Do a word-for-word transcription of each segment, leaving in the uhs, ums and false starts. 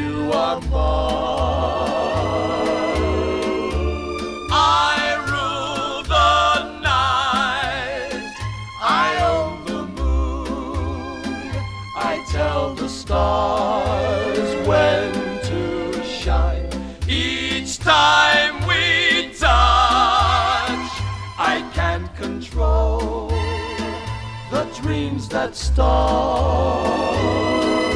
you are mine. I rule the night, I own the moon, I tell the stars when to shine. Each time we touch, I can't control the dreams that start.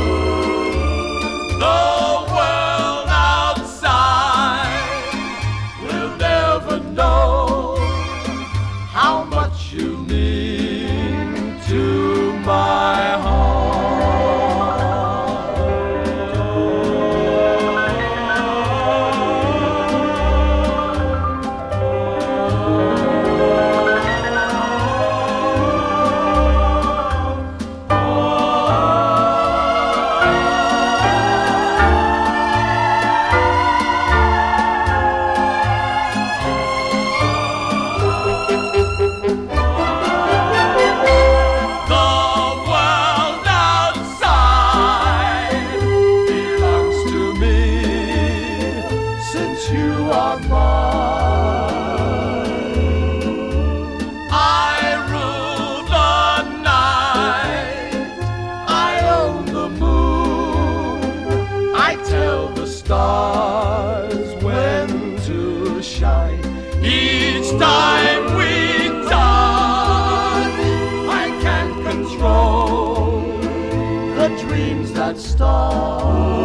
The world outside will never know how much you mean to my heart. You are mine. I rule the night, I own the moon, I tell the stars when to shine. Each time we touch, I can't control the dreams that start.